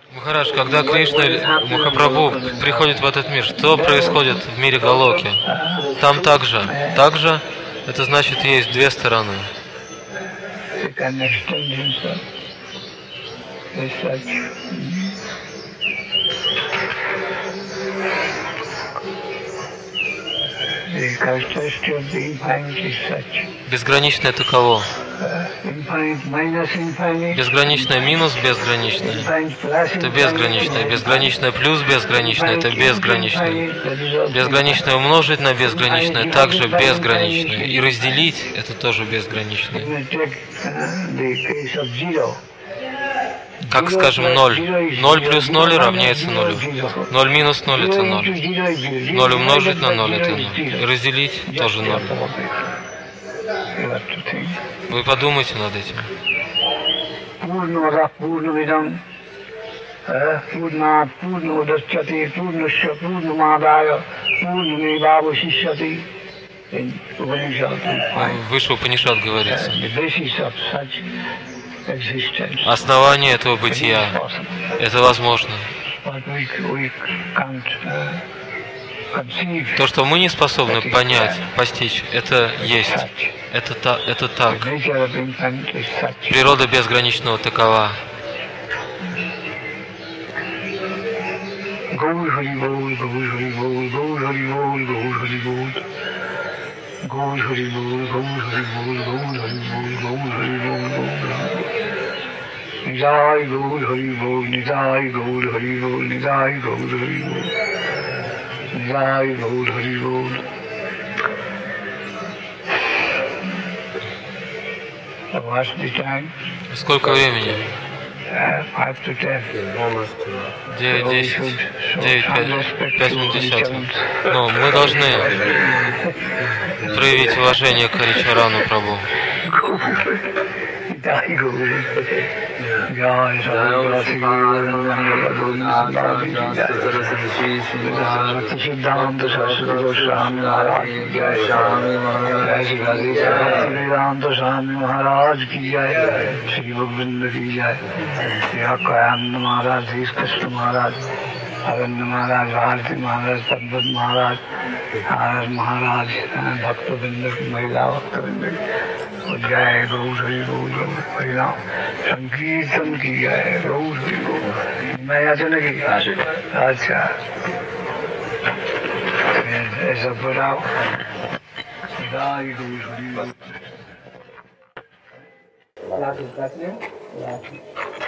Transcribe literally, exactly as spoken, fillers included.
Махарадж, когда Кришна или Махапрабху приходит в этот мир, что происходит в мире Галоки? Там также. Также это значит, есть две стороны. Безграничное таково. Безграничное минус безграничное. Это безграничное. Безграничное плюс безграничное. Это безграничное. Безграничное умножить на безграничное также безграничное. И разделить это тоже безграничное. Как, скажем, ноль. Ноль плюс ноль равняется нулю. Ноль минус ноль это ноль. Ноль умножить на ноль это ноль. И разделить тоже ноль. Вы подумайте над этим. Выше Упанишад говорится. Основание этого бытия. Это возможно. То, что мы не способны понять, постичь, это есть. Это, та, это так. Природа безграничного такова. Nidai Gaur Hari Bol, Nidai Gaur Hari Bol, Nidai Gaur Hari Bol, Nidai Gaur Hari Bol. What's the time? Сколько времени? Five to ten. Девять, десять, девять, пять, пять минут десятого. Но мы должны проявить уважение к Харичарану Прабху. Jai Guru, Jai Saraswati Siddhanta Saraswati Goswami Maharaj ki Jai, Jai Shri Bhaktivedanta Swami Maharaj ki Jai, Shri Govinda ki Jai, Shri Akayananda Maharaj, Shri Krishna Maharaj, Aranda Maharaj, Bharati Maharaj, Padmat Maharaj, Haraj Maharaj, Bhaktavinda ki Mahila Bhaktavinda ki जय गौ हरि बोल हरिनाम संकीर्तन की जय गौ हरि बोल मैं यहाँ से नहीं अच्छा ऐसा बढ़ाओ जय गौ हरि बोल